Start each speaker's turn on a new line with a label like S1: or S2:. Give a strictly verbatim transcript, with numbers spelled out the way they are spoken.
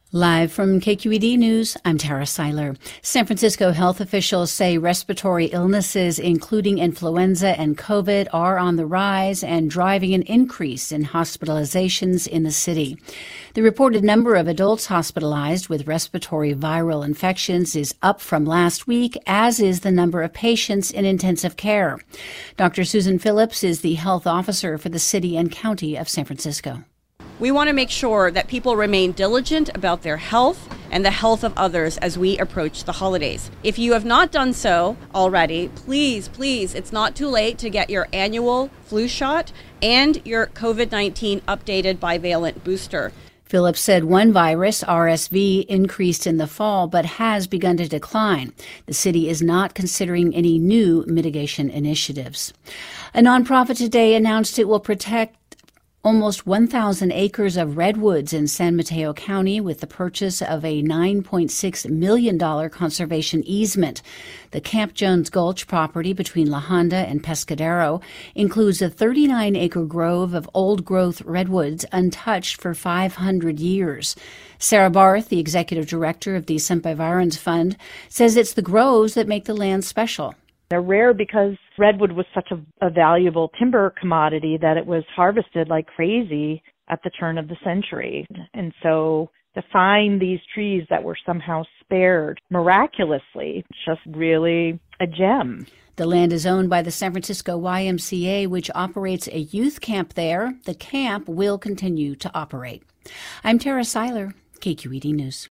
S1: Live from K Q E D News, I'm Tara Seiler. San Francisco health officials say respiratory illnesses, including influenza and COVID, are on the rise and driving an increase in hospitalizations in the city. The reported number of adults hospitalized with respiratory viral infections is up from last week, as is the number of patients in intensive care. Doctor Susan Phillips is the health officer for the city and county of San Francisco.
S2: We want to make sure that people remain diligent about their health and the health of others as we approach the holidays. If you have not done so already, please, please, it's not too late to get your annual flu shot and your COVID nineteen updated bivalent booster.
S1: Phillips said one virus, R S V, increased in the fall but has begun to decline. The city is not considering any new mitigation initiatives. A nonprofit today announced it will protect almost one thousand acres of redwoods in San Mateo County with the purchase of a nine point six million dollars conservation easement. The Camp Jones Gulch property between La Honda and Pescadero includes a thirty-nine acre grove of old-growth redwoods untouched for five hundred years. Sarah Barth, the executive director of the Sempervirens Fund, says it's the groves that make the land special.
S3: They're rare because redwood was such a, a valuable timber commodity that it was harvested like crazy at the turn of the century. And so to find these trees that were somehow spared miraculously, it's just really a gem.
S1: The land is owned by the San Francisco Y M C A, which operates a youth camp there. The camp will continue to operate. I'm Tara Seiler, K Q E D News.